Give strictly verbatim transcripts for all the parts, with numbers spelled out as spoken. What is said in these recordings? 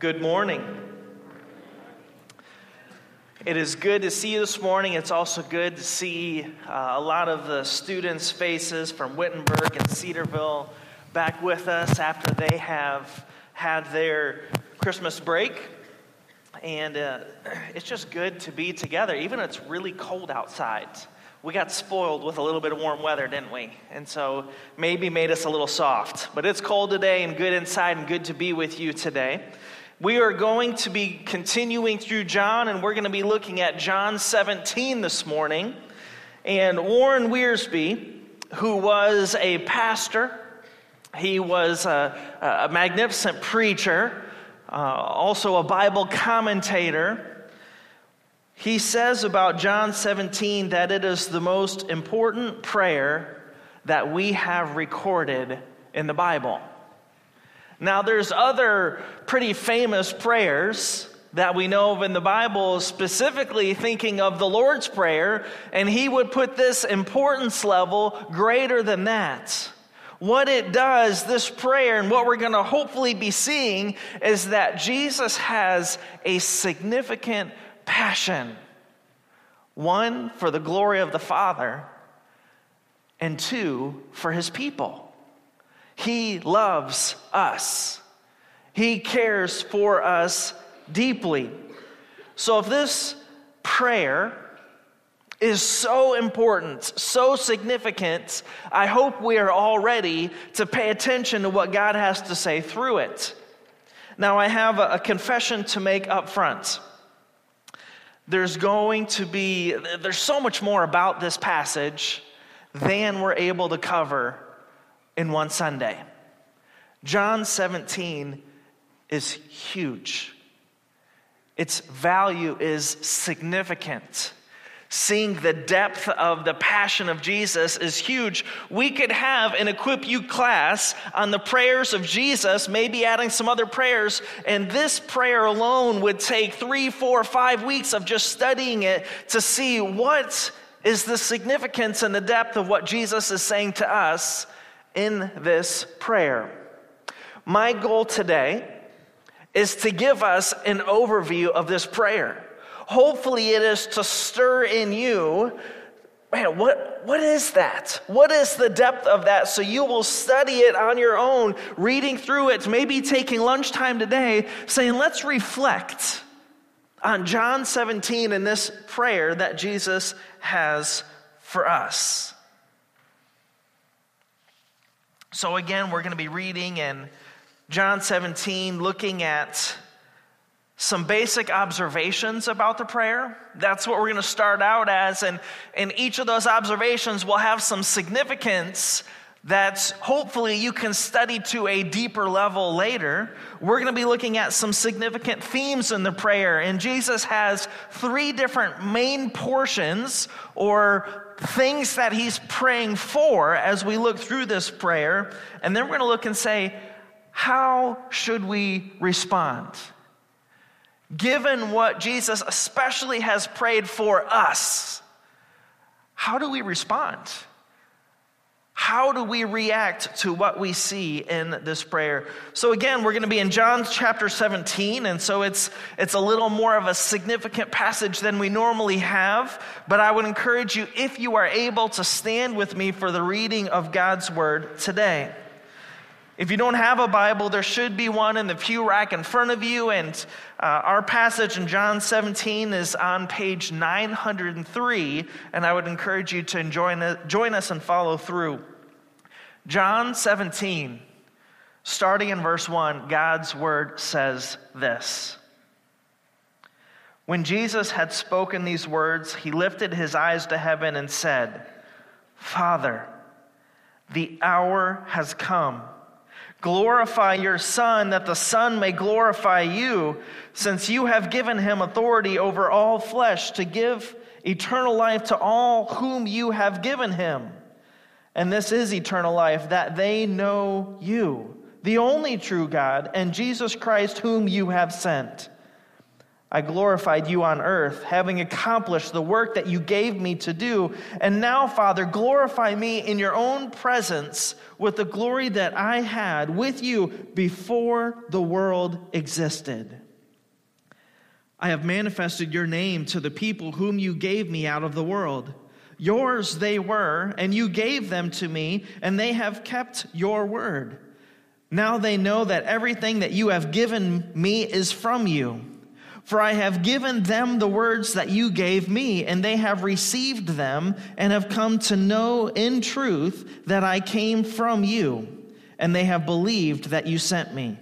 Good morning. It is good to see you this morning. It's also good to see uh, a lot of the students' faces from Wittenberg and Cedarville back with us after they have had their Christmas break. And uh, it's just good to be together, even if it's really cold outside. We got spoiled with a little bit of warm weather, didn't we? And so maybe made us a little soft. But it's cold today and good inside and good to be with you today. We are going to be continuing through John, and we're going to be looking at John seventeen this morning. And Warren Wiersbe, who was a pastor, he was a, a magnificent preacher, uh, also a Bible commentator. He says about John seventeen that it is the most important prayer that we have recorded in the Bible. Now, there's other pretty famous prayers that we know of in the Bible, specifically thinking of the Lord's Prayer, and he would put this importance level greater than that. What it does, this prayer, and what we're going to hopefully be seeing, is that Jesus has a significant passion. One, for the glory of the Father, and two, for his people. He loves us. He cares for us deeply. So if this prayer is so important, so significant, I hope we are all ready to pay attention to what God has to say through it. Now, I have a confession to make up front. There's going to be, there's so much more about this passage than we're able to cover in one Sunday. John seventeen is huge. Its value is significant. Seeing the depth of the passion of Jesus is huge. We could have an Equip You class on the prayers of Jesus, maybe adding some other prayers, and this prayer alone would take three, four, five weeks of just studying it to see what is the significance and the depth of what Jesus is saying to us in this prayer. My goal today is to give us an overview of this prayer. Hopefully it is to stir in you, man, what, what is that? What is the depth of that? So you will study it on your own, reading through it, maybe taking lunchtime today, saying, let's reflect on John seventeen and this prayer that Jesus has for us. So again, we're going to be reading in John seventeen, looking at some basic observations about the prayer. That's what we're going to start out as, and, and each of those observations will have some significance that hopefully you can study to a deeper level later. We're going to be looking at some significant themes in the prayer, and Jesus has three different main portions or things that he's praying for as we look through this prayer. And then we're going to look and say, how should we respond? Given what Jesus especially has prayed for us, how do we respond? How do we react to what we see in this prayer? So again, we're going to be in John chapter seventeen, and so it's it's a little more of a significant passage than we normally have, but I would encourage you, if you are able, to stand with me for the reading of God's word today. If you don't have a Bible, there should be one in the pew rack in front of you, and uh, our passage in John seventeen is on page nine hundred three, and I would encourage you to join, join us and follow through. John seventeen, starting in verse one, God's word says this. When Jesus had spoken these words, he lifted his eyes to heaven and said, Father, the hour has come. Glorify your Son, that the Son may glorify you, since you have given him authority over all flesh to give eternal life to all whom you have given him. And this is eternal life, that they know you, the only true God, and Jesus Christ whom you have sent. I glorified you on earth, having accomplished the work that you gave me to do. And now, Father, glorify me in your own presence with the glory that I had with you before the world existed. I have manifested your name to the people whom you gave me out of the world. Yours they were, and you gave them to me, and they have kept your word. Now they know that everything that you have given me is from you. For I have given them the words that you gave me, and they have received them and have come to know in truth that I came from you, and they have believed that you sent me.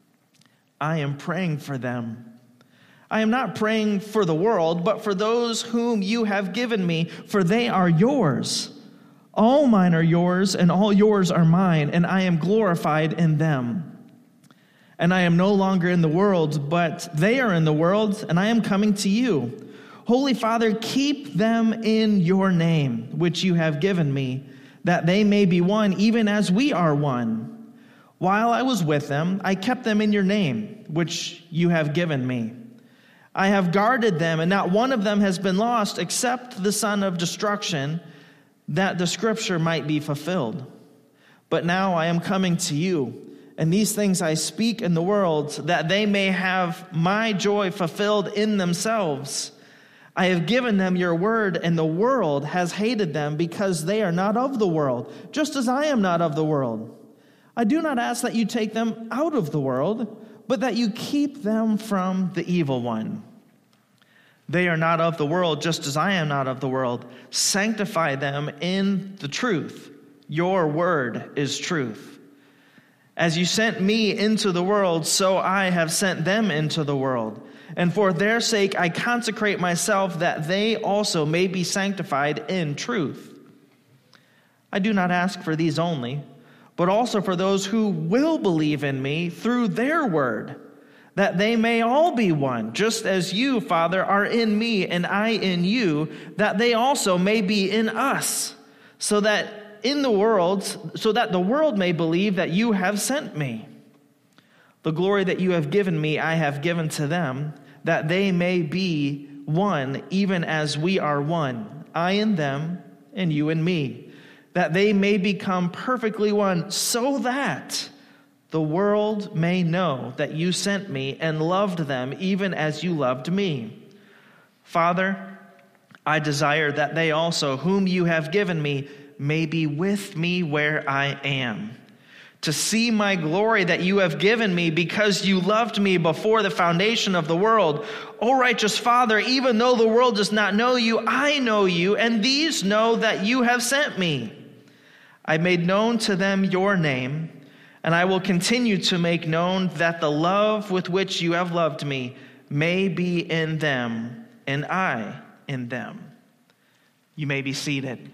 I am praying for them. I am not praying for the world, but for those whom you have given me, for they are yours. All mine are yours, and all yours are mine, and I am glorified in them. And I am no longer in the world, but they are in the world, and I am coming to you. Holy Father, keep them in your name, which you have given me, that they may be one, even as we are one. While I was with them, I kept them in your name, which you have given me. I have guarded them, and not one of them has been lost, except the son of destruction, that the scripture might be fulfilled. But now I am coming to you. And these things I speak in the world, that they may have my joy fulfilled in themselves. I have given them your word, and the world has hated them because they are not of the world, just as I am not of the world. I do not ask that you take them out of the world, but that you keep them from the evil one. They are not of the world, just as I am not of the world. Sanctify them in the truth. Your word is truth. As you sent me into the world, so I have sent them into the world. And for their sake I consecrate myself, that they also may be sanctified in truth. I do not ask for these only, but also for those who will believe in me through their word, that they may all be one, just as you, Father, are in me and I in you, that they also may be in us, so that in the world, so that the world may believe that you have sent me. The glory that you have given me, I have given to them, that they may be one, even as we are one, I in them and you in me, that they may become perfectly one, so that the world may know that you sent me and loved them even as you loved me. Father, I desire that they also, whom you have given me, may be with me where I am, to see my glory that you have given me because you loved me before the foundation of the world. O righteous Father, even though the world does not know you, I know you, and these know that you have sent me. I made known to them your name, and I will continue to make known that the love with which you have loved me may be in them, and I in them. You may be seated.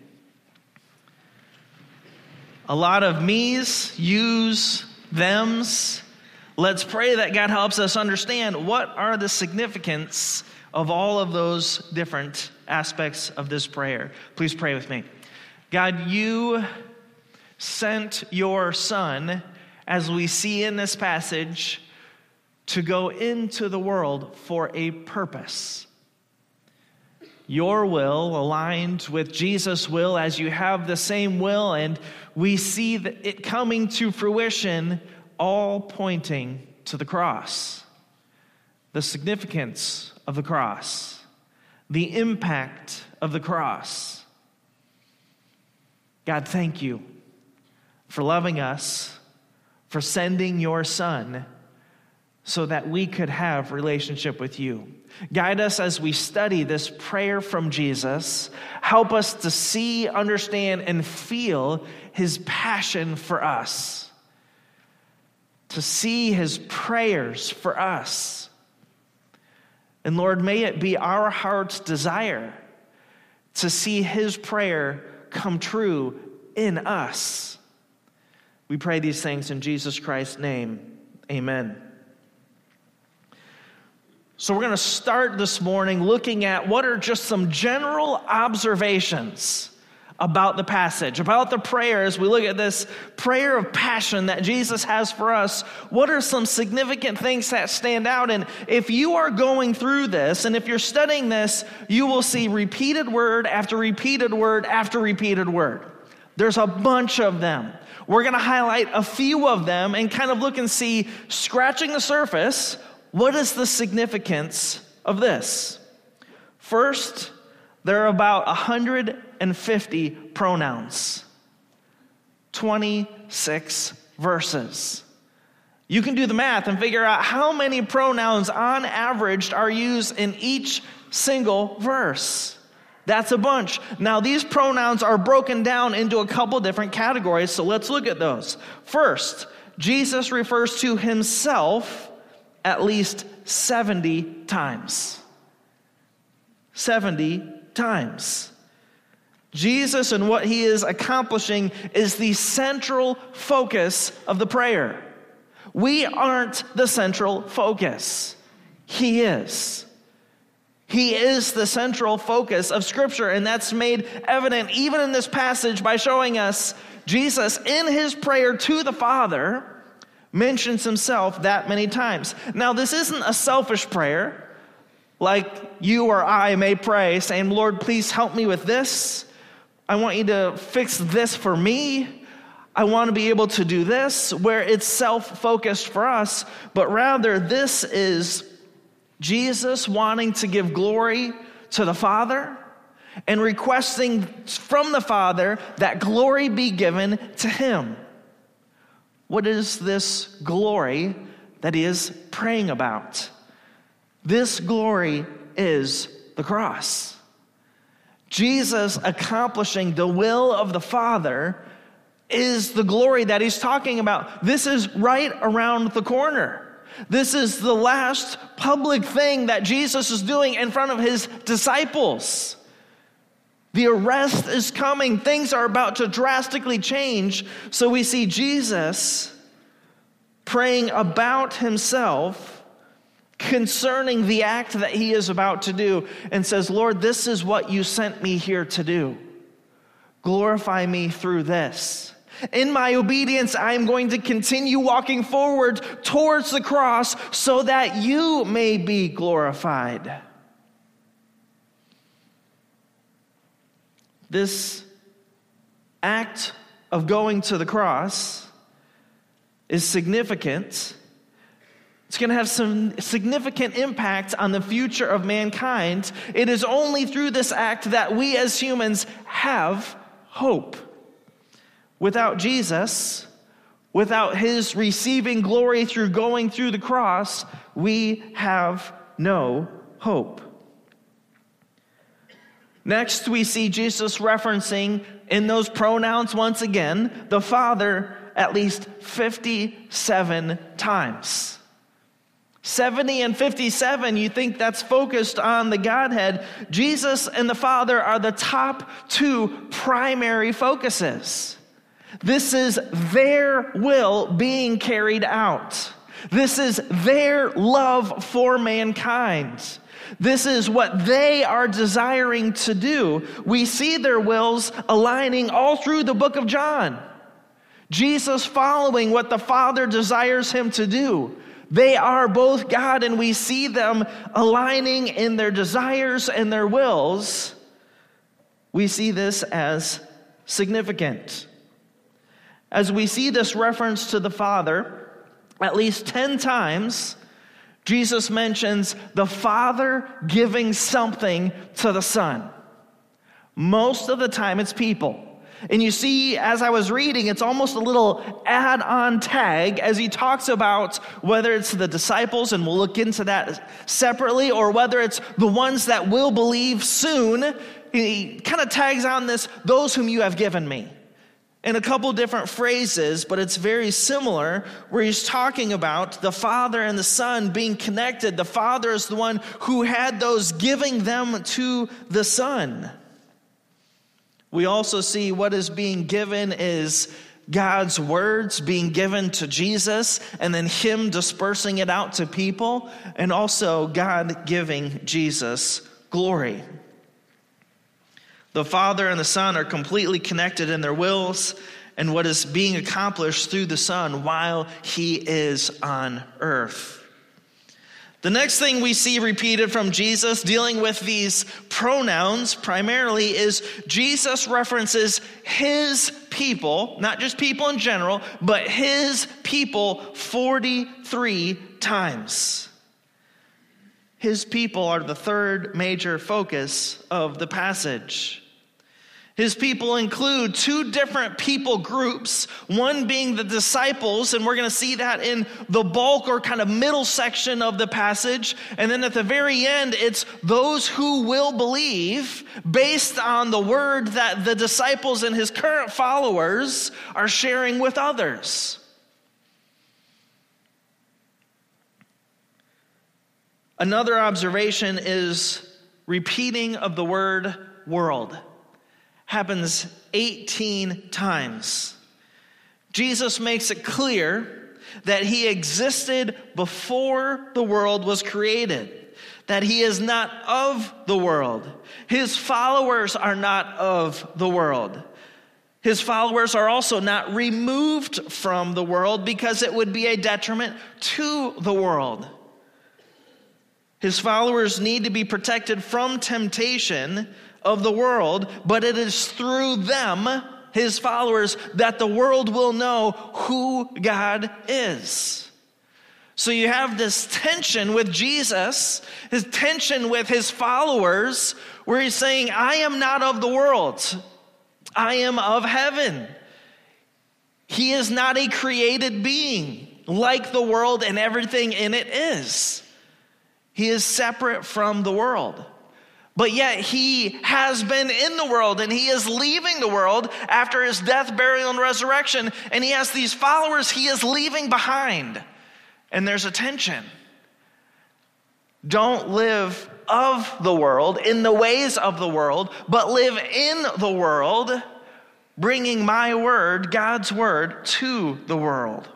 A lot of me's, you's, them's. Let's pray that God helps us understand what are the significance of all of those different aspects of this prayer. Please pray with me. God, you sent your Son, as we see in this passage, to go into the world for a purpose. Your will aligned with Jesus' will, as you have the same will, and we see that it coming to fruition, all pointing to the cross. The significance of the cross, the impact of the cross. God, thank you for loving us, for sending your Son so that we could have relationship with you. Guide us as we study this prayer from Jesus. Help us to see, understand, and feel his passion for us. To see his prayers for us. And Lord, may it be our heart's desire to see his prayer come true in us. We pray these things in Jesus Christ's name. Amen. So we're going to start this morning looking at what are just some general observations about the passage, about the prayer. As we look at this prayer of passion that Jesus has for us, what are some significant things that stand out? And if you are going through this, and if you're studying this, you will see repeated word after repeated word after repeated word. There's a bunch of them. We're going to highlight a few of them and kind of look and see, scratching the surface, what is the significance of this? First, there are about one hundred fifty pronouns, twenty-six verses. You can do the math and figure out how many pronouns on average are used in each single verse. That's a bunch. Now, these pronouns are broken down into a couple different categories, so let's look at those. First, Jesus refers to himself at least seventy times. seventy times. Jesus and what he is accomplishing is the central focus of the prayer. We aren't the central focus. He is. He is the central focus of Scripture, and that's made evident even in this passage by showing us Jesus in his prayer to the Father mentions himself that many times. Now, this isn't a selfish prayer like you or I may pray saying, Lord, please help me with this. I want you to fix this for me. I want to be able to do this, where it's self-focused for us, but rather this is Jesus wanting to give glory to the Father and requesting from the Father that glory be given to him. What is this glory that he is praying about? This glory is the cross. Jesus accomplishing the will of the Father is the glory that he's talking about. This is right around the corner. This is the last public thing that Jesus is doing in front of his disciples. The arrest is coming. Things are about to drastically change. So we see Jesus praying about himself concerning the act that he is about to do, and says, Lord, this is what you sent me here to do. Glorify me through this. In my obedience, I am going to continue walking forward towards the cross so that you may be glorified. This act of going to the cross is significant. It's going to have some significant impact on the future of mankind. It is only through this act that we as humans have hope. Without Jesus, without his receiving glory through going through the cross, we have no hope. Next, we see Jesus referencing in those pronouns once again the Father at least fifty-seven times. seventy and fifty-seven, you think that's focused on the Godhead. Jesus and the Father are the top two primary focuses. This is their will being carried out. This is their love for mankind. This is what they are desiring to do. We see their wills aligning all through the book of John. Jesus following what the Father desires him to do. They are both God, and we see them aligning in their desires and their wills. We see this as significant. As we see this reference to the Father, at least ten times, Jesus mentions the Father giving something to the Son. Most of the time it's people. And you see, as I was reading, it's almost a little add-on tag as he talks about whether it's the disciples, and we'll look into that separately, or whether it's the ones that will believe soon. He kind of tags on this, those whom you have given me, in a couple different phrases, but it's very similar, where he's talking about the Father and the Son being connected. The Father is the one who had those, giving them to the Son. We also see what is being given is God's words being given to Jesus, and then him dispersing it out to people, and also God giving Jesus glory. The Father and the Son are completely connected in their wills and what is being accomplished through the Son while he is on earth. The next thing we see repeated from Jesus dealing with these pronouns primarily is Jesus references his people, not just people in general, but his people forty-three times. His people are the third major focus of the passage. His people include two different people groups, one being the disciples, and we're going to see that in the bulk or kind of middle section of the passage. And then at the very end, it's those who will believe based on the word that the disciples and his current followers are sharing with others. Another observation is repeating of the word world. Happens eighteen times. Jesus makes it clear that he existed before the world was created, that he is not of the world. His followers are not of the world. His followers are also not removed from the world because it would be a detriment to the world. His followers need to be protected from temptation of the world, but it is through them, his followers, that the world will know who God is. So you have this tension with Jesus, his tension with his followers, where he's saying, I am not of the world. I am of heaven. He is not a created being like the world and everything in it is. He is separate from the world. But yet he has been in the world and he is leaving the world after his death, burial, and resurrection. And he has these followers he is leaving behind. And there's a tension. Don't live of the world, in the ways of the world, but live in the world, bringing my word, God's word, to the world.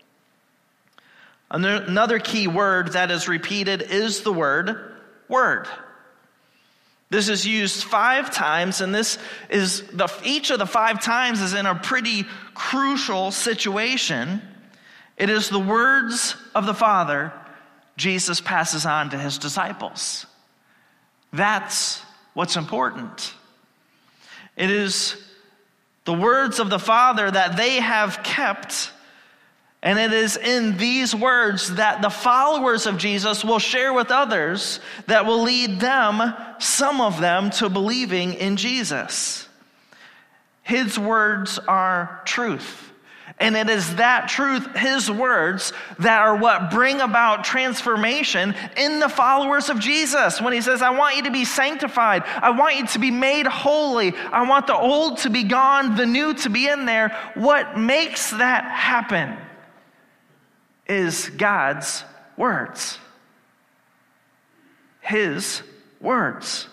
Another key word that is repeated is the word word. This is used five times, and this is the each of the five times is in a pretty crucial situation. It is the words of the Father Jesus passes on to his disciples. That's what's important. It is the words of the Father that they have kept. And it is in these words that the followers of Jesus will share with others that will lead them, some of them, to believing in Jesus. His words are truth. And it is that truth, his words, that are what bring about transformation in the followers of Jesus. When he says, I want you to be sanctified. I want you to be made holy. I want the old to be gone, the new to be in there. What makes that happen is God's words. His words.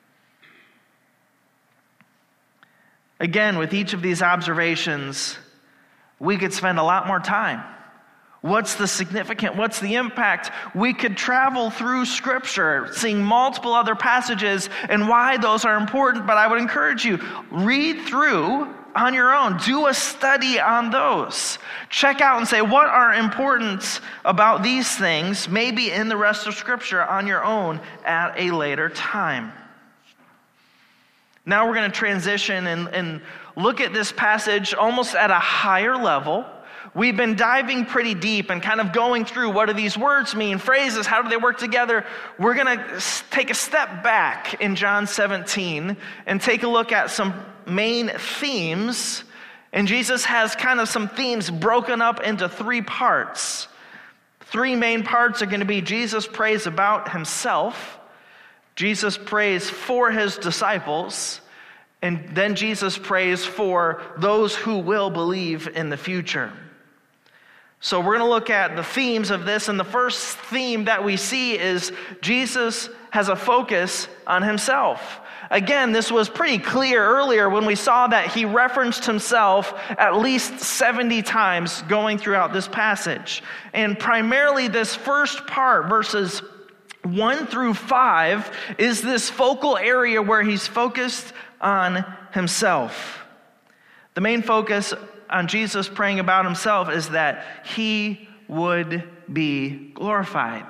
Again, with each of these observations, we could spend a lot more time. What's the significant? What's the impact? We could travel through Scripture, seeing multiple other passages and why those are important, but I would encourage you, read through on your own. Do a study on those. Check out and say, what are important about these things, maybe in the rest of Scripture on your own at a later time. Now we're going to transition and, and look at this passage almost at a higher level. We've been diving pretty deep and kind of going through what do these words mean, phrases, how do they work together. We're going to take a step back in John seventeen and take a look at some main themes. And Jesus has kind of some themes broken up into three parts. Three main parts are going to be Jesus prays about himself, Jesus prays for his disciples, and then Jesus prays for those who will believe in the future. So we're going to look at the themes of this, and the first theme that we see is Jesus has a focus on himself. Again, this was pretty clear earlier when we saw that he referenced himself at least seventy times going throughout this passage. And primarily this first part, verses one through five, is this focal area where he's focused on himself. The main focus on Jesus praying about himself is that he would be glorified.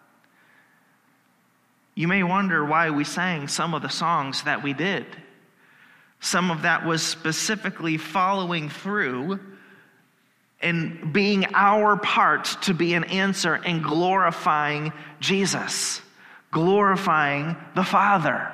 You may wonder why we sang some of the songs that we did. Some of that was specifically following through and being our part to be an answer in glorifying Jesus, glorifying the Father.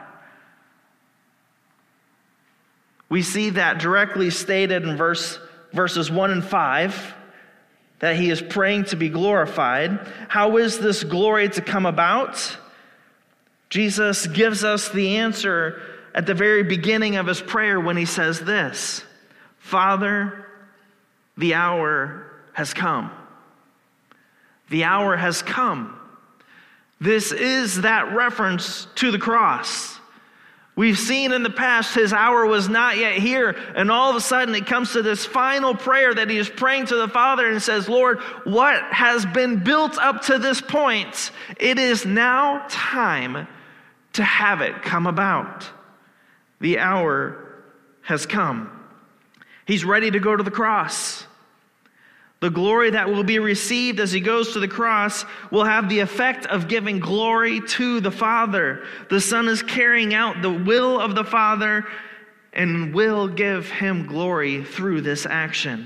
We see that directly stated in verse, verses one and five, that he is praying to be glorified. How is this glory to come about? Jesus gives us the answer at the very beginning of his prayer when he says this: Father, the hour has come. The hour has come. This is that reference to the cross. We've seen in the past his hour was not yet here, and all of a sudden it comes to this final prayer that he is praying to the Father and says, Lord, what has been built up to this point, it is now time to have it come about. The hour has come. He's ready to go to the cross. The glory that will be received as he goes to the cross will have the effect of giving glory to the Father. The Son is carrying out the will of the Father and will give him glory through this action.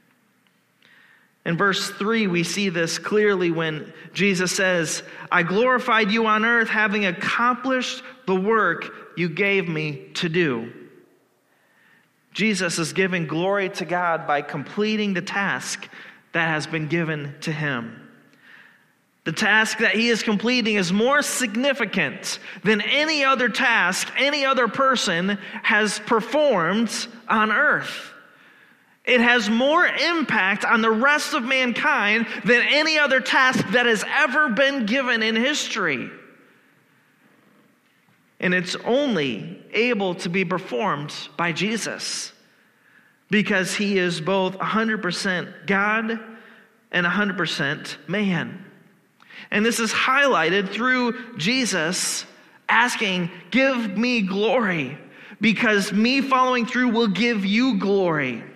In verse three, we see this clearly when Jesus says, I glorified you on earth, having accomplished the work you gave me to do. Jesus is giving glory to God by completing the task that has been given to him. The task that he is completing is more significant than any other task any other person has performed on earth. It has more impact on the rest of mankind than any other task that has ever been given in history. And it's only able to be performed by Jesus because he is both one hundred percent God and one hundred percent man. And this is highlighted through Jesus asking, give me glory, because me following through will give you glory.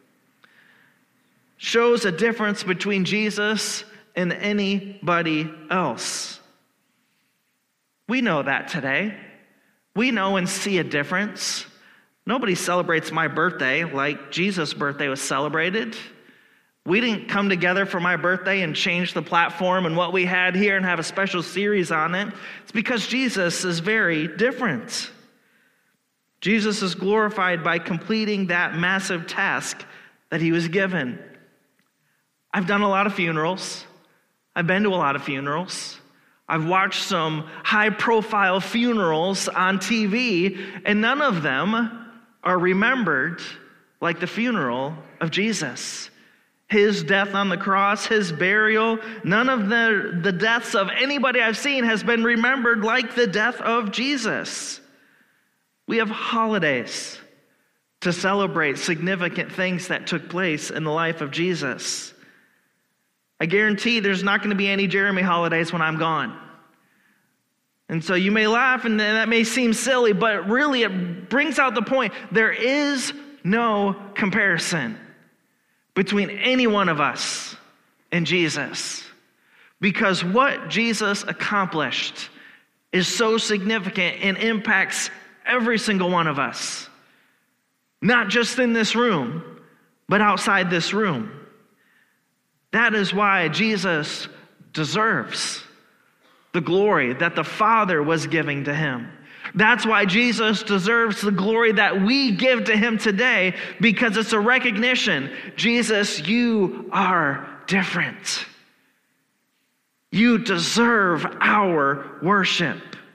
Shows a difference between Jesus and anybody else. We know that today. We know and see a difference. Nobody celebrates my birthday like Jesus' birthday was celebrated. We didn't come together for my birthday and change the platform and what we had here and have a special series on it. It's because Jesus is very different. Jesus is glorified by completing that massive task that he was given. I've done a lot of funerals. I've been to a lot of funerals. I've watched some high-profile funerals on T V, and none of them are remembered like the funeral of Jesus. His death on the cross, his burial, none of the, the deaths of anybody I've seen has been remembered like the death of Jesus. We have holidays to celebrate significant things that took place in the life of Jesus. I guarantee there's not going to be any Jeremy holidays when I'm gone. And so you may laugh and that may seem silly, but really it brings out the point. There is no comparison between any one of us and Jesus. Because what Jesus accomplished is so significant and impacts every single one of us. Not just in this room, but outside this room. That is why Jesus deserves the glory that the Father was giving to him. That's why Jesus deserves the glory that we give to him today, because it's a recognition. Jesus, you are different. You deserve our worship.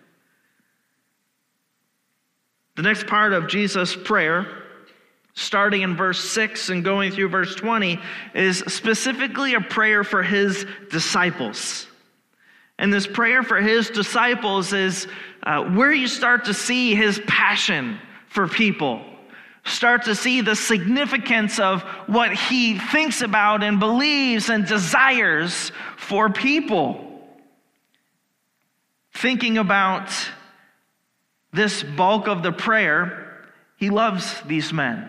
The next part of Jesus' prayer, starting in verse six and going through verse twenty, is specifically a prayer for his disciples. And this prayer for his disciples is uh, where you start to see his passion for people. Start to see the significance of what he thinks about and believes and desires for people. Thinking about this bulk of the prayer, He loves these men.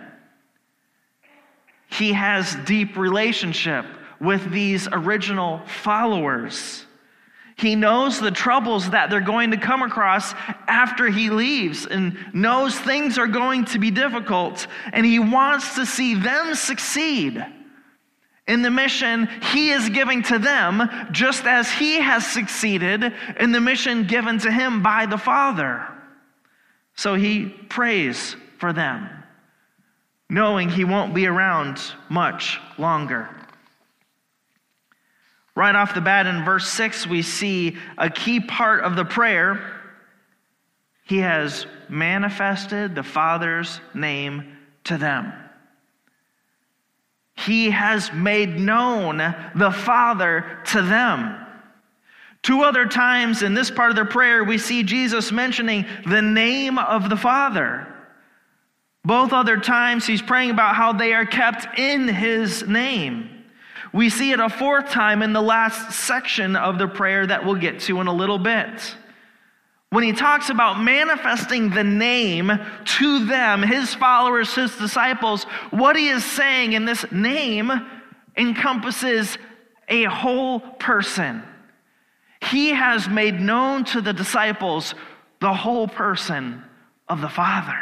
He has deep relationship with these original followers. He knows the troubles that they're going to come across after he leaves and knows things are going to be difficult, and he wants to see them succeed in the mission he is giving to them, just as he has succeeded in the mission given to him by the Father. So he prays for them, knowing he won't be around much longer. Right off the bat in verse six, we see a key part of the prayer. He has manifested the Father's name to them. He has made known the Father to them. Two other times in this part of the prayer, we see Jesus mentioning the name of the Father. Both other times, he's praying about how they are kept in his name. We see it a fourth time in the last section of the prayer that we'll get to in a little bit. When he talks about manifesting the name to them, his followers, his disciples, what he is saying in this name encompasses a whole person. He has made known to the disciples the whole person of the Father,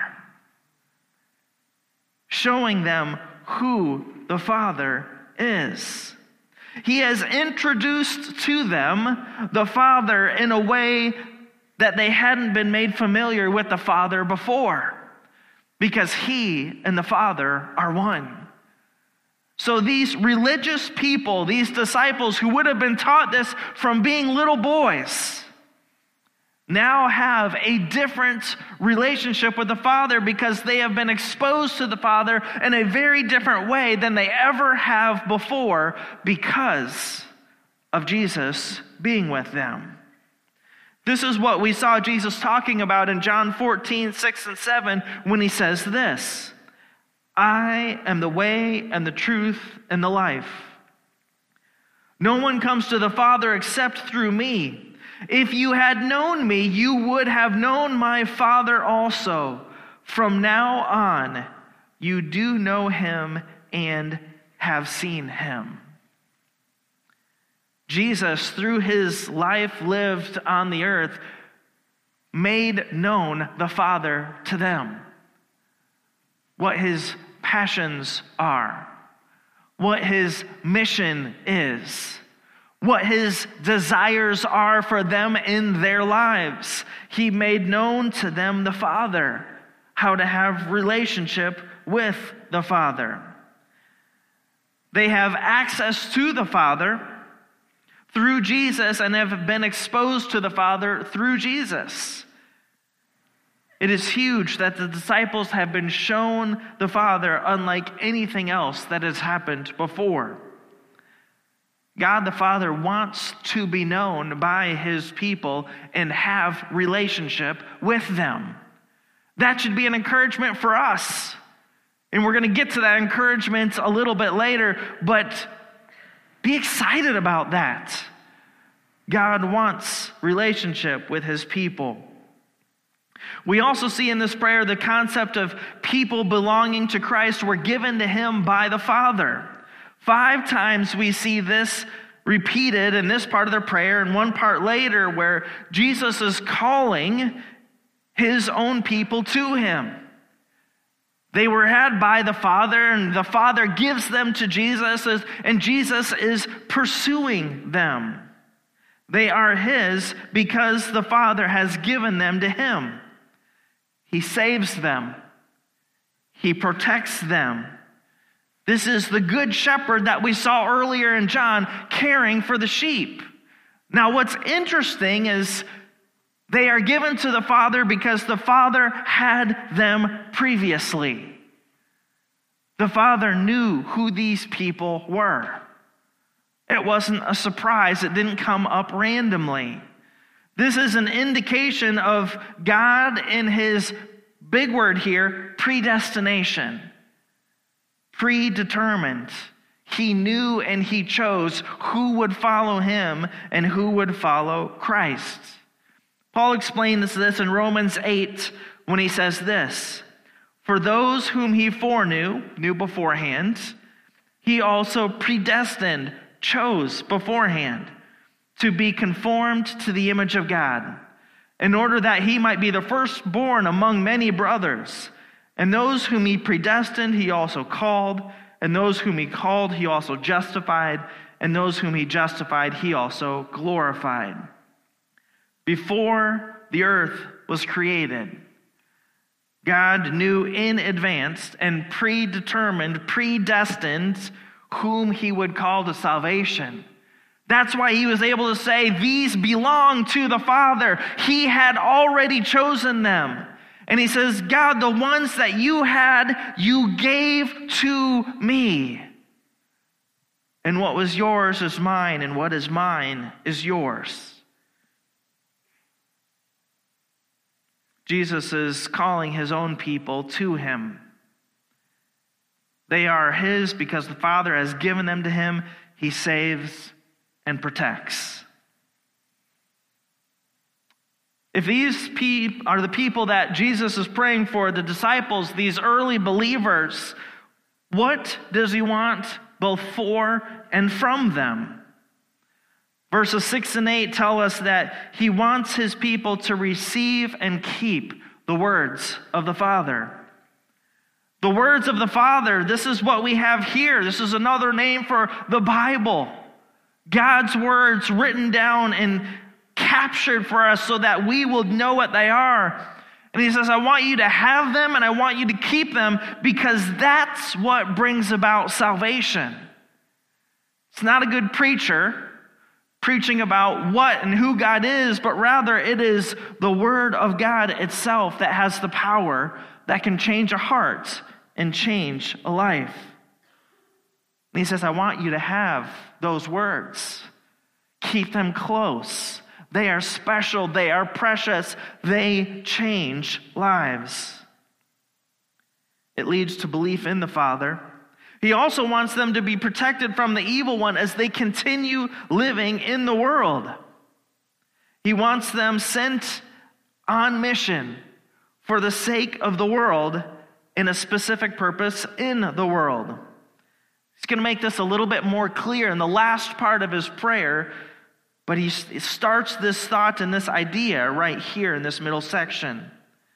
showing them who the Father is. He has introduced to them the Father in a way that they hadn't been made familiar with the Father before, because he and the Father are one. So these religious people, these disciples who would have been taught this from being little boys, now have a different relationship with the Father because they have been exposed to the Father in a very different way than they ever have before because of Jesus being with them. This is what we saw Jesus talking about in John fourteen, six and seven when he says this: I am the way and the truth and the life. No one comes to the Father except through me. If you had known me, you would have known my Father also. From now on, you do know him and have seen him. Jesus, through his life lived on the earth, made known the Father to them. What his passions are, what his mission is, what his desires are for them in their lives. He made known to them the Father, how to have relationship with the Father. They have access to the Father through Jesus and have been exposed to the Father through Jesus. It is huge that the disciples have been shown the Father unlike anything else that has happened before. God the Father wants to be known by his people and have relationship with them. That should be an encouragement for us. And we're going to get to that encouragement a little bit later, but be excited about that. God wants relationship with his people. We also see in this prayer the concept of people belonging to Christ were given to him by the Father. Five times we see this repeated in this part of the prayer, and one part later where Jesus is calling his own people to him. They were had by the Father, and the Father gives them to Jesus, and Jesus is pursuing them. They are his because the Father has given them to him. He saves them. He protects them. This is the good shepherd that we saw earlier in John caring for the sheep. Now, what's interesting is they are given to the Father because the Father had them previously. The Father knew who these people were. It wasn't a surprise. It didn't come up randomly. This is an indication of God in his big word here, predestination. Predetermined. He knew and he chose who would follow him and who would follow Christ. Paul explains this in Romans eight when he says this: For those whom he foreknew, knew beforehand, he also predestined, chose beforehand, to be conformed to the image of God, in order that he might be the firstborn among many brothers. And those whom he predestined, he also called. And those whom he called, he also justified. And those whom he justified, he also glorified. Before the earth was created, God knew in advance and predetermined, predestined whom he would call to salvation. That's why he was able to say, these belong to the Father. He had already chosen them. And he says, God, the ones that you had, you gave to me. And what was yours is mine, and what is mine is yours. Jesus is calling his own people to him. They are his because the Father has given them to him. He saves and protects. If these pe- are the people that Jesus is praying for, the disciples, these early believers, what does he want both for and from them? Verses six and eight tell us that he wants his people to receive and keep the words of the Father. The words of the Father, this is what we have here. This is another name for the Bible. God's words written down and captured for us so that we will know what they are. And he says, I want you to have them and I want you to keep them because that's what brings about salvation. It's not a good preacher preaching about what and who God is, but rather it is the Word of God itself that has the power that can change a heart and change a life. And he says, I want you to have those words. Keep them close. They are special. They are precious. They change lives. It leads to belief in the Father. He also wants them to be protected from the evil one as they continue living in the world. He wants them sent on mission for the sake of the world in a specific purpose in the world. He's going to make this a little bit more clear in the last part of his prayer, but he starts this thought and this idea right here in this middle section.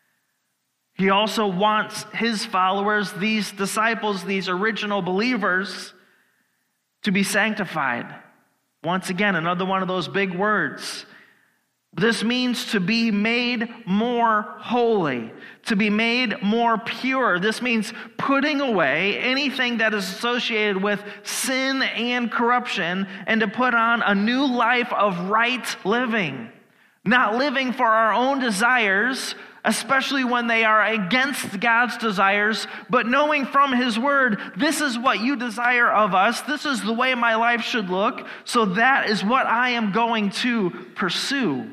He also wants his followers, these disciples, these original believers, to be sanctified. Once again, another one of those big words. This means to be made more holy, to be made more pure. This means putting away anything that is associated with sin and corruption and to put on a new life of right living. Not living for our own desires, especially when they are against God's desires, but knowing from his word, this is what you desire of us, this is the way my life should look, so that is what I am going to pursue.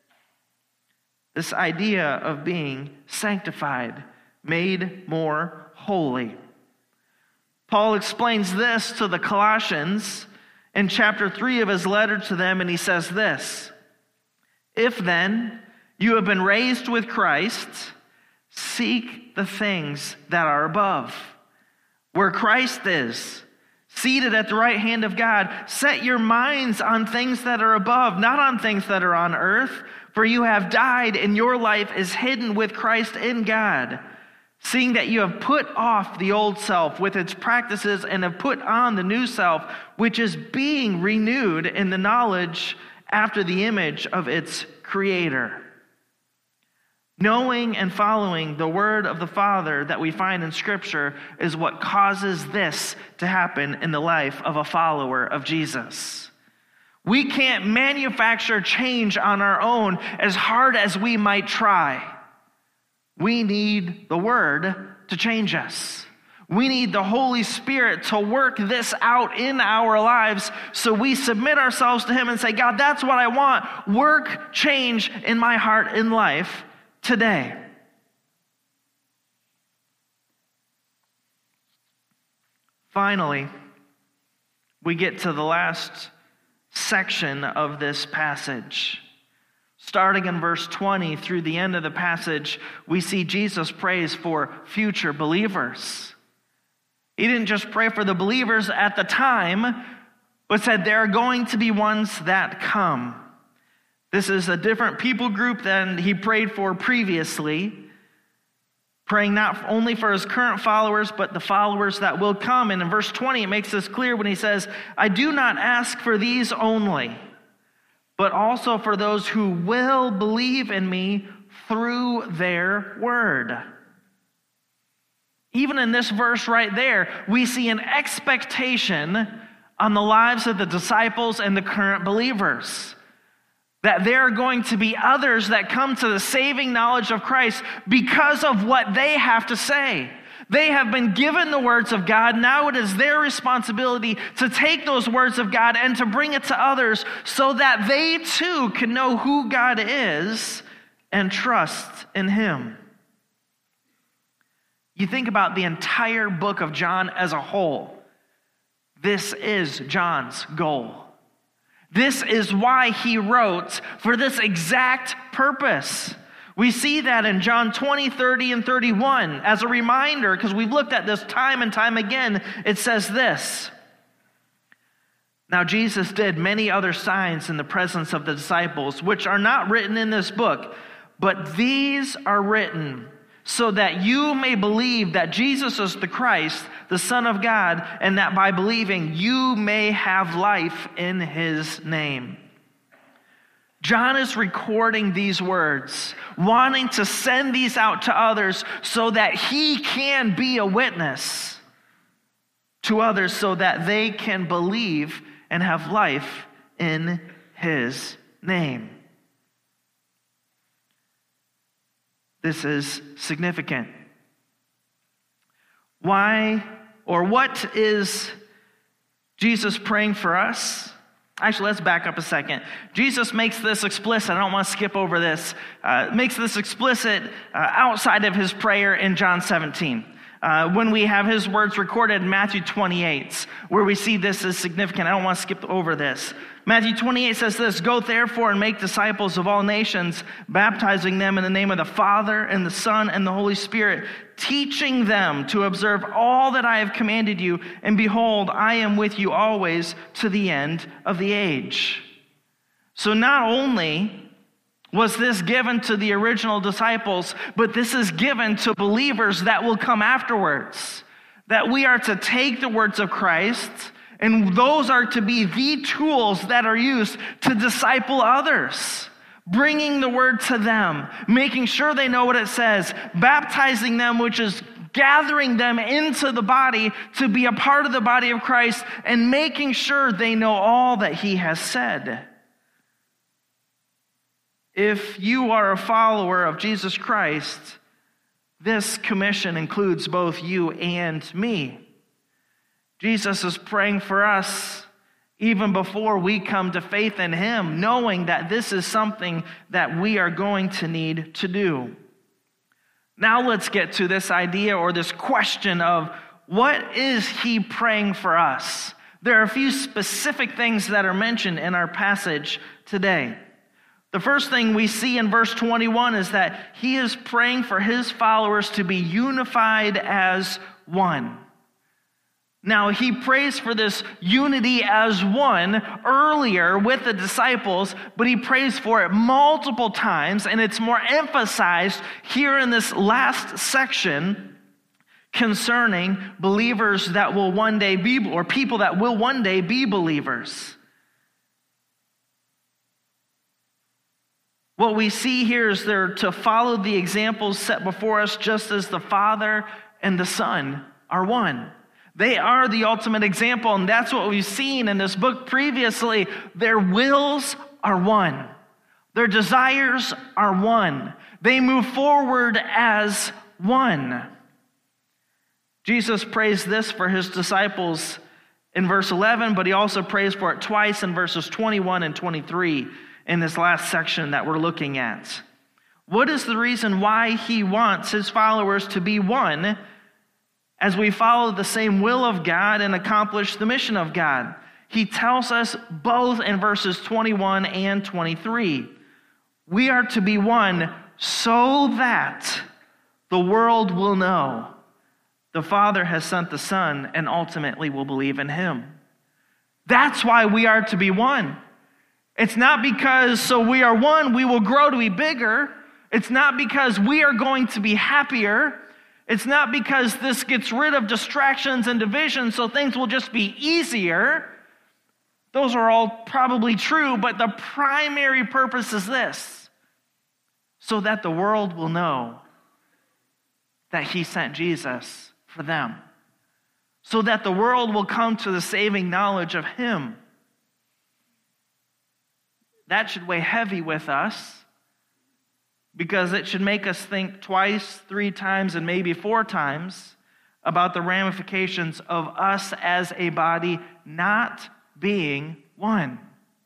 This idea of being sanctified, made more holy. Paul explains this to the Colossians in chapter three of his letter to them, and he says this, if then you have been raised with Christ, seek the things that are above, where Christ is, seated at the right hand of God. Set your minds on things that are above, not on things that are on earth, for you have died and your life is hidden with Christ in God. Seeing that you have put off the old self with its practices and have put on the new self, which is being renewed in the knowledge after the image of its creator. Knowing and following the word of the Father that we find in Scripture is what causes this to happen in the life of a follower of Jesus. We can't manufacture change on our own as hard as we might try. We need the Word to change us. We need the Holy Spirit to work this out in our lives so we submit ourselves to Him and say, God, that's what I want. Work change in my heart and life today. Finally, we get to the last section of this passage. Starting in verse twenty through the end of the passage, we see Jesus prays for future believers. He didn't just pray for the believers at the time, but said there are going to be ones that come. This is a different people group than he prayed for previously, praying not only for his current followers, but the followers that will come. And in verse twenty, it makes this clear when he says, I do not ask for these only, but also for those who will believe in me through their word. Even in this verse right there, we see an expectation on the lives of the disciples and the current believers, that there are going to be others that come to the saving knowledge of Christ because of what they have to say. They have been given the words of God. Now it is their responsibility to take those words of God and to bring it to others so that they too can know who God is and trust in him. You think about the entire book of John as a whole. This is John's goal. This is why he wrote for this exact purpose. We see that in John twenty, thirty, and thirty-one. As a reminder, because we've looked at this time and time again, it says this. Now Jesus did many other signs in the presence of the disciples, which are not written in this book, but these are written so that you may believe that Jesus is the Christ, the Son of God, and that by believing you may have life in his name. John is recording these words, wanting to send these out to others so that he can be a witness to others so that they can believe and have life in his name. This is significant. Why or what is Jesus praying for us? Actually, let's back up a second. Jesus makes this explicit. I don't want to skip over this. Uh, makes this explicit uh, outside of his prayer in John seventeen. Uh, when we have his words recorded in Matthew twenty-eight, where we see this as significant. I don't want to skip over this. Matthew twenty-eight says this, go therefore and make disciples of all nations, baptizing them in the name of the Father and the Son and the Holy Spirit, teaching them to observe all that I have commanded you. And behold, I am with you always to the end of the age. So not only was this given to the original disciples, but this is given to believers that will come afterwards. That we are to take the words of Christ, and those are to be the tools that are used to disciple others. Bringing the word to them, making sure they know what it says, baptizing them, which is gathering them into the body to be a part of the body of Christ, and making sure they know all that he has said. If you are a follower of Jesus Christ, this commission includes both you and me. Jesus is praying for us even before we come to faith in him, knowing that this is something that we are going to need to do. Now let's get to this idea or this question of what is he praying for us? There are a few specific things that are mentioned in our passage today. The first thing we see in verse twenty-one is that he is praying for his followers to be unified as one. Now, he prays for this unity as one earlier with the disciples, but he prays for it multiple times, and it's more emphasized here in this last section concerning believers that will one day be, or people that will one day be believers. What we see here is they're to follow the examples set before us, just as the Father and the Son are one. They are the ultimate example, and that's what we've seen in this book previously. Their wills are one. Their desires are one. They move forward as one. Jesus prays this for his disciples in verse eleven, but he also prays for it twice in verses twenty-one and twenty-three in this last section that we're looking at. What is the reason why he wants his followers to be one as we follow the same will of God and accomplish the mission of God? He tells us both in verses twenty-one and twenty-three. We are to be one so that the world will know the Father has sent the Son and ultimately will believe in him. That's why we are to be one. It's not because so we are one, we will grow to be bigger. It's not because we are going to be happier. It's not because this gets rid of distractions and divisions so things will just be easier. Those are all probably true, but the primary purpose is this: so that the world will know that he sent Jesus for them. So that the world will come to the saving knowledge of him. That should weigh heavy with us, because it should make us think twice, three times, and maybe four times about the ramifications of us as a body not being one.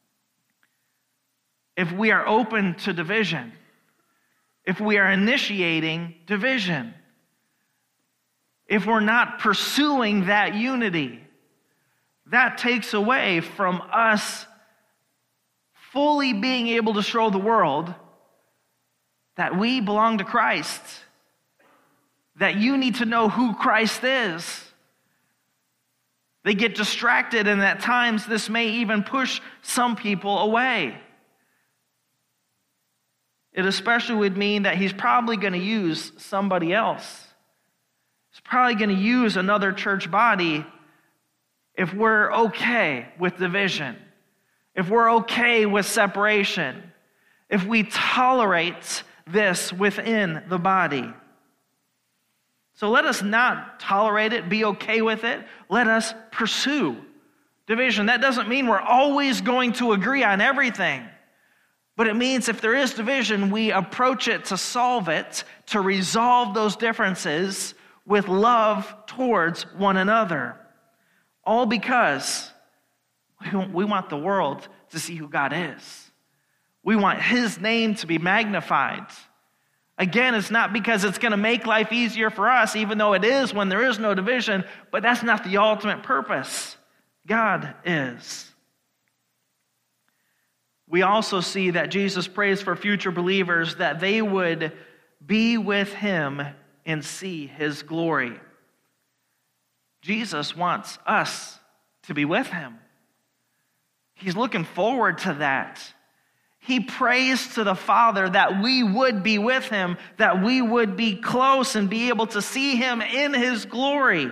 If we are open to division, if we are initiating division, if we're not pursuing that unity, that takes away from us fully being able to show the world that we belong to Christ, that you need to know who Christ is. They get distracted, and at times this may even push some people away. It especially would mean that he's probably going to use somebody else. He's probably going to use another church body if we're okay with division, if we're okay with separation, if we tolerate this within the body. So let us not tolerate it, be okay with it. Let us pursue division. That doesn't mean we're always going to agree on everything. But it means if there is division, we approach it to solve it, to resolve those differences with love towards one another. All because we want the world to see who God is. We want his name to be magnified. Again, it's not because it's going to make life easier for us, even though it is when there is no division, but that's not the ultimate purpose. God is. We also see that Jesus prays for future believers that they would be with him and see his glory. Jesus wants us to be with him. He's looking forward to that. He prays to the Father that we would be with him, that we would be close and be able to see him in his glory.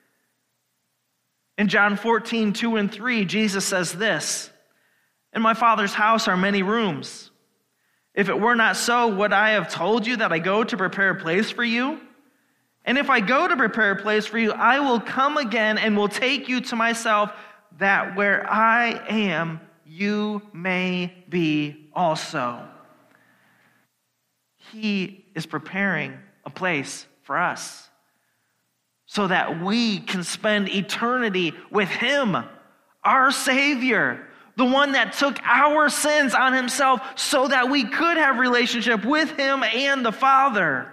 In John fourteen, two and three, Jesus says this: "In my Father's house are many rooms. If it were not so, would I have told you that I go to prepare a place for you? And if I go to prepare a place for you, I will come again and will take you to myself, that where I am, you may be also." He is preparing a place for us so that we can spend eternity with him, our Savior, the one that took our sins on himself so that we could have relationship with him and the Father.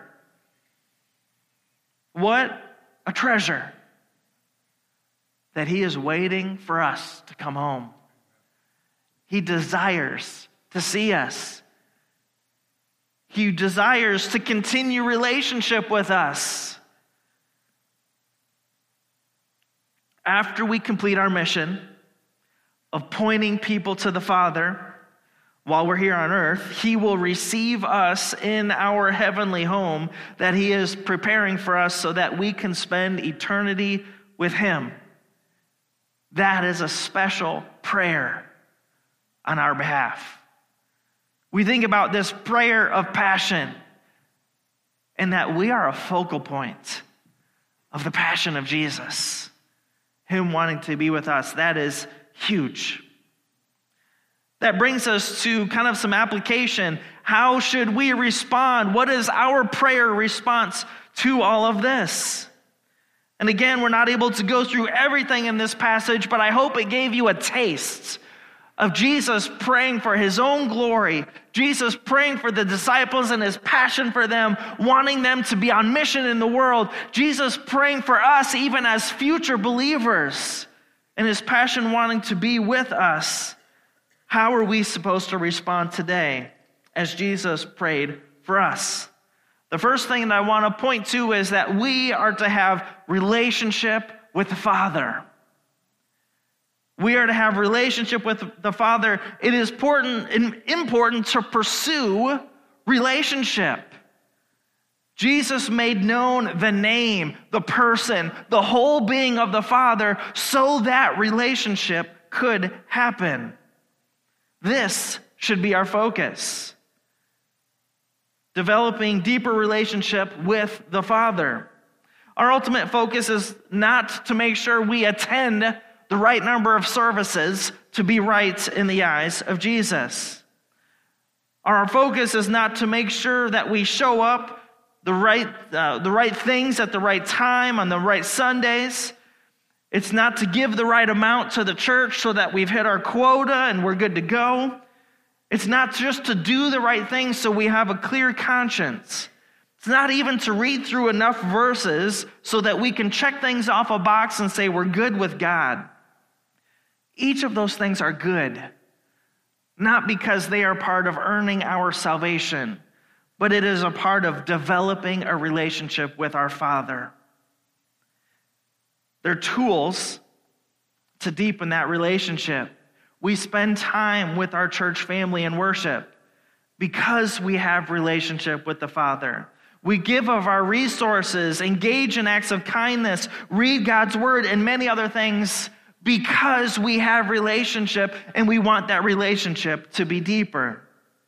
What a treasure that he is waiting for us to come home. He desires to see us. He desires to continue relationship with us. After we complete our mission of pointing people to the Father while we're here on earth, he will receive us in our heavenly home that he is preparing for us so that we can spend eternity with him. That is a special prayer on our behalf. We think about this prayer of passion and that we are a focal point of the passion of Jesus, him wanting to be with us. That is huge. That brings us to kind of some application. How should we respond? What is our prayer response to all of this? And again, we're not able to go through everything in this passage, but I hope it gave you a taste of Jesus praying for his own glory, Jesus praying for the disciples and his passion for them, wanting them to be on mission in the world, Jesus praying for us even as future believers, and his passion wanting to be with us. How are we supposed to respond today as Jesus prayed for us. The first thing that I want to point to is that we are to have relationship with the Father. We are to have relationship with the Father. It is important, important to pursue relationship. Jesus made known the name, the person, the whole being of the Father so that relationship could happen. This should be our focus. Developing deeper relationship with the Father. Our ultimate focus is not to make sure we attend the right number of services to be right in the eyes of Jesus. Our focus is not to make sure that we show up the right, uh, the right things at the right time on the right Sundays. It's not to give the right amount to the church so that we've hit our quota and we're good to go. It's not just to do the right things so we have a clear conscience. It's not even to read through enough verses so that we can check things off a box and say we're good with God. Each of those things are good, not because they are part of earning our salvation, but it is a part of developing a relationship with our Father. They're tools to deepen that relationship. We spend time with our church family and worship because we have relationship with the Father. We give of our resources, engage in acts of kindness, read God's word, and many other things because we have relationship and we want that relationship to be deeper.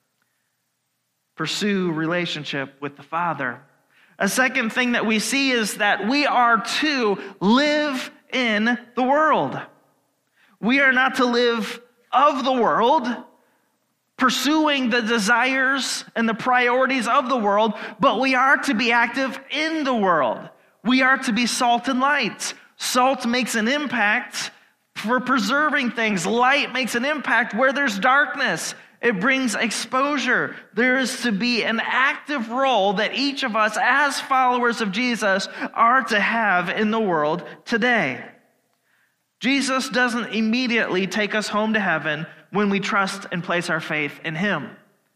Pursue relationship with the Father. A second thing that we see is that we are to live in the world. We are not to live of the world, pursuing the desires and the priorities of the world, but we are to be active in the world. We are to be salt and light. Salt makes an impact for preserving things. Light makes an impact where there's darkness. It brings exposure. There is to be an active role that each of us as followers of Jesus are to have in the world today. Jesus doesn't immediately take us home to heaven when we trust and place our faith in him.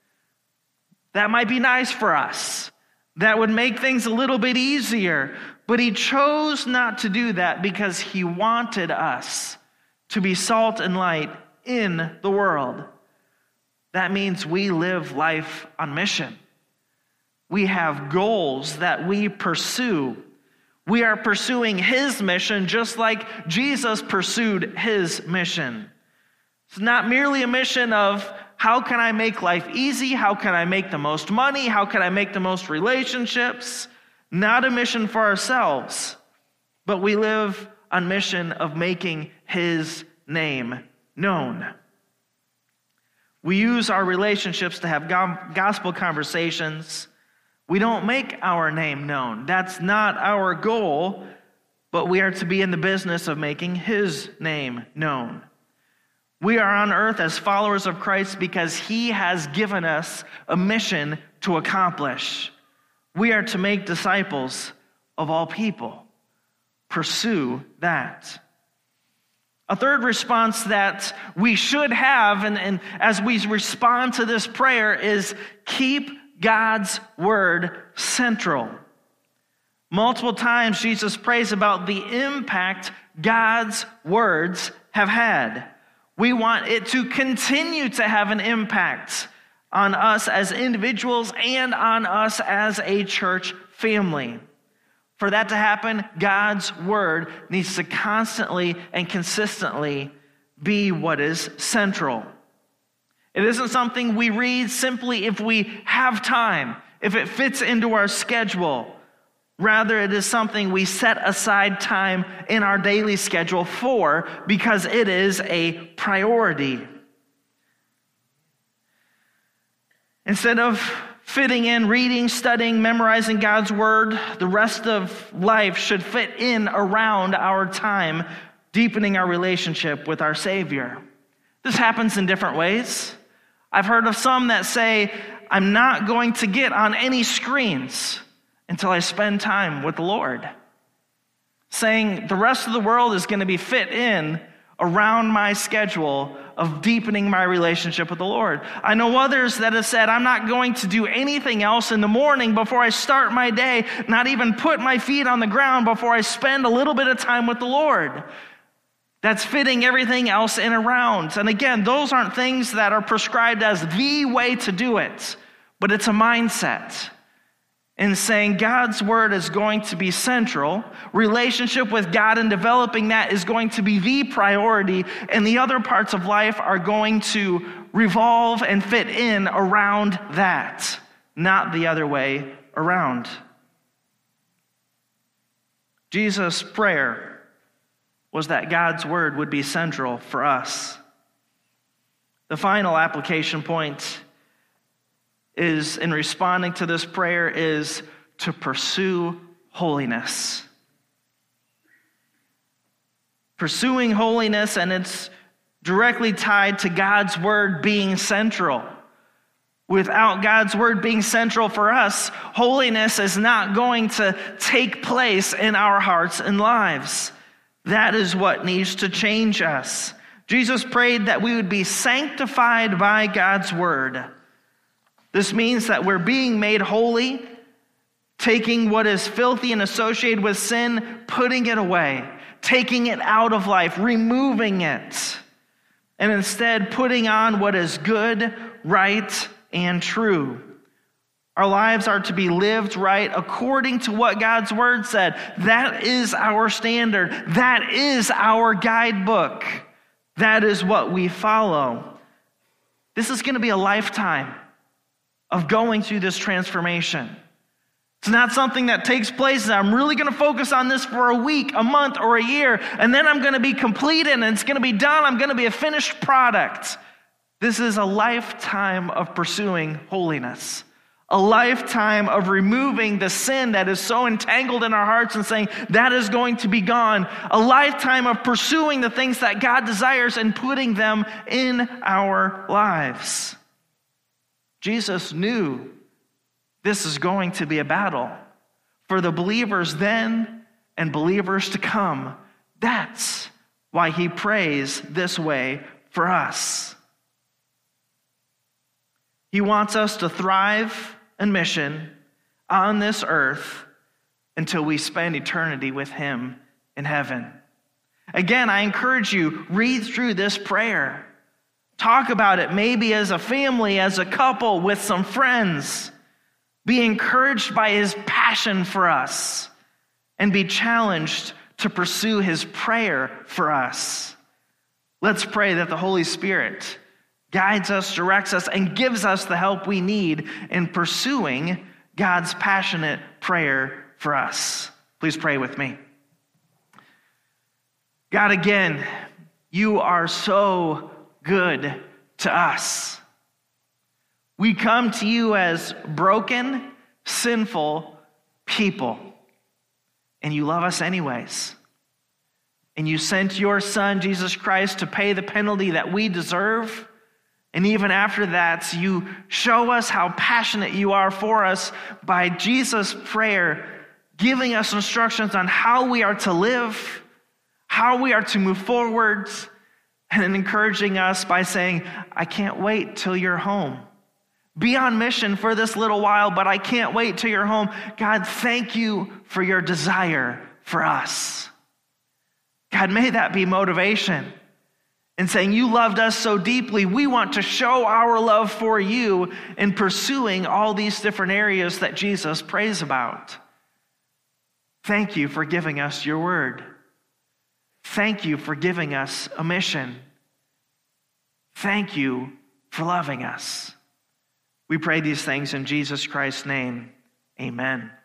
That might be nice for us. That would make things a little bit easier. But he chose not to do that because he wanted us to be salt and light in the world. That means we live life on mission. We have goals that we pursue. We are pursuing his mission just like Jesus pursued his mission. It's not merely a mission of how can I make life easy? How can I make the most money? How can I make the most relationships? Not a mission for ourselves, but we live on mission of making his name known. We use our relationships to have gospel conversations. We don't make our name known. That's not our goal, but we are to be in the business of making his name known. We are on earth as followers of Christ because he has given us a mission to accomplish. We are to make disciples of all people. Pursue that. A third response that we should have, and, and as we respond to this prayer, is keep God's word central. Multiple times Jesus prays about the impact God's words have had. We want it to continue to have an impact on us as individuals and on us as a church family. For that to happen, God's word needs to constantly and consistently be what is central. It isn't something we read simply if we have time, if it fits into our schedule. Rather, it is something we set aside time in our daily schedule for because it is a priority. Instead of fitting in reading, studying, memorizing God's word, the rest of life should fit in around our time deepening our relationship with our Savior. This happens in different ways. I've heard of some that say, I'm not going to get on any screens until I spend time with the Lord. Saying the rest of the world is going to be fit in around my schedule of deepening my relationship with the Lord. I know others that have said, I'm not going to do anything else in the morning before I start my day, not even put my feet on the ground before I spend a little bit of time with the Lord. That's fitting everything else in around. And again, those aren't things that are prescribed as the way to do it, but it's a mindset. In saying God's word is going to be central, relationship with God and developing that is going to be the priority, and the other parts of life are going to revolve and fit in around that, not the other way around. Jesus' prayer was that God's word would be central for us. The final application point is, in responding to this prayer, is to pursue holiness. Pursuing holiness, and it's directly tied to God's word being central. Without God's word being central for us, holiness is not going to take place in our hearts and lives. That is what needs to change us. Jesus prayed that we would be sanctified by God's word. This means that we're being made holy, taking what is filthy and associated with sin, putting it away, taking it out of life, removing it, and instead putting on what is good, right, and true. Our lives are to be lived right according to what God's word said. That is our standard. That is our guidebook. That is what we follow. This is going to be a lifetime of going through this transformation. It's not something that takes place and I'm really going to focus on this for a week, a month, or a year, and then I'm going to be completed and it's going to be done. I'm going to be a finished product. This is a lifetime of pursuing holiness. A lifetime of removing the sin that is so entangled in our hearts and saying that is going to be gone. A lifetime of pursuing the things that God desires and putting them in our lives. Jesus knew this is going to be a battle for the believers then and believers to come. That's why he prays this way for us. He wants us to thrive in mission on this earth until we spend eternity with him in heaven. Again, I encourage you, read through this prayer. Talk about it maybe as a family, as a couple, with some friends. Be encouraged by his passion for us and be challenged to pursue his prayer for us. Let's pray that the Holy Spirit guides us, directs us, and gives us the help we need in pursuing God's passionate prayer for us. Please pray with me. God, again, you are so good to us. We come to you as broken, sinful people, and you love us anyways. And you sent your Son, Jesus Christ, to pay the penalty that we deserve. And even after that, you show us how passionate you are for us by Jesus' prayer, giving us instructions on how we are to live, how we are to move forward, and encouraging us by saying, I can't wait till you're home. Be on mission for this little while, but I can't wait till you're home. God, thank you for your desire for us. God, may that be motivation in saying you loved us so deeply, we want to show our love for you in pursuing all these different areas that Jesus prays about. Thank you for giving us your word. Thank you for giving us a mission. Thank you for loving us. We pray these things in Jesus Christ's name. Amen.